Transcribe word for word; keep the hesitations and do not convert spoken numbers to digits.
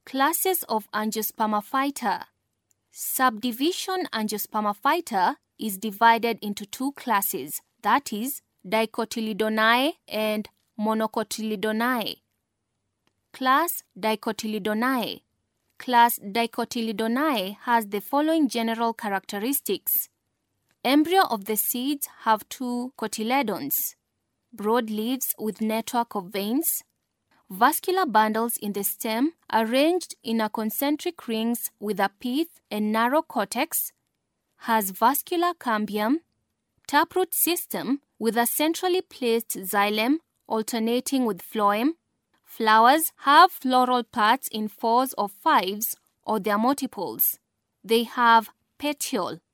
Classes of Angiospermaphyta. Subdivision Angiospermaphyta is divided into two classes, that is, Dicotyledonae and Monocotyledonae. Class Dicotyledonae. Class Dicotyledonae has the following general characteristics. Embryo of the seeds have two cotyledons, broad leaves with network of veins, vascular bundles in the stem arranged in a concentric rings with a pith and narrow cortex, has vascular cambium, taproot system with a centrally placed xylem alternating with phloem. Flowers have floral parts in fours or fives or their multiples. They have petiole.